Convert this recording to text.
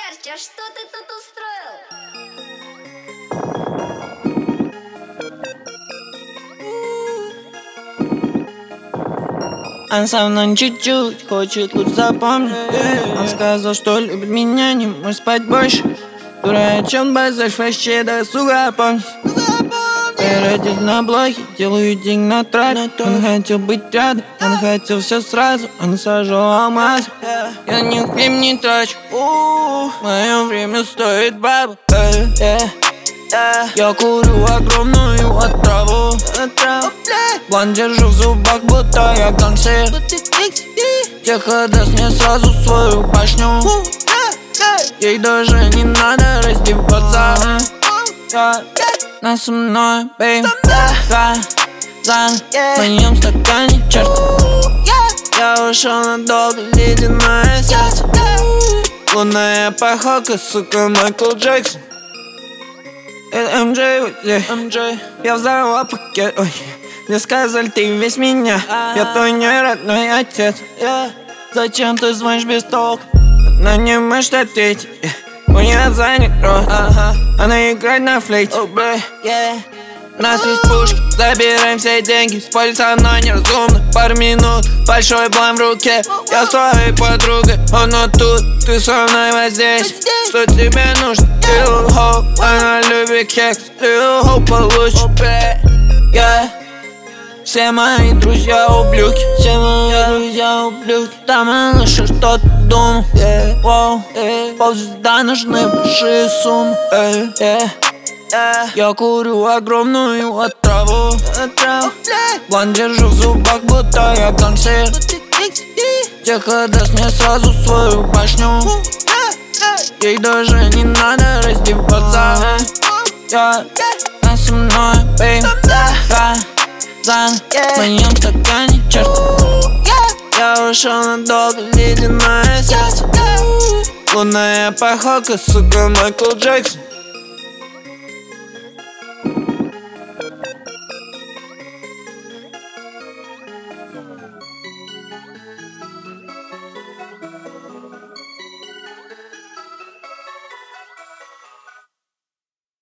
Керчь, а что ты тут устроил? Он со мной чуть-чуть хочет лучше запомнить. Он сказал, что любит меня, не может спать больше. Дурачок, базарь, вообще досуга помнить. Перейдешь на блоке, делаю деньги на трапе. Он хотел быть рядом, он хотел все сразу. Он сажал алмаз, я ни хлеб не трачу. Мое время стоит бабу. Я курю огромную отраву. План держу в зубах, будто я гангстер. Тихо даст мне сразу свою башню. Ей даже не надо раздеваться. Нас со мной, бейб, в моем стакане черт. Я ушел надолго, ледяное сердце. Лунная походка, сука, Майкл Джексон. Это МJ, я взорвал пакет, ой. Мне сказали, ты весь меня, я твой неродной отец. Зачем ты звонишь без толка? Она не может ответить. У нее занят рот, она играет на флейте. У нас есть пушки, забираем все деньги. Спалится она неразумно, пару минут, большой план в руке. Я с твоей подругой, она тут, ты со мной вот здесь. Что тебе нужно? Little hope, она любит кекс. Little hope получишь. Все мои друзья ублюдки, все мои друзья ублюдки. Там она что-то думал. Ползвезда нужны большие суммы. Я курю огромную отраву. План держу в зубах, будто я гангстер. Тихо даст мне сразу свою башню. Ей даже не надо раздеваться. Она со мной, бейб, в моем стакане черт. Я ушел надолго, ледяное сердце. Лунная походка, сука, Майкл Джексон.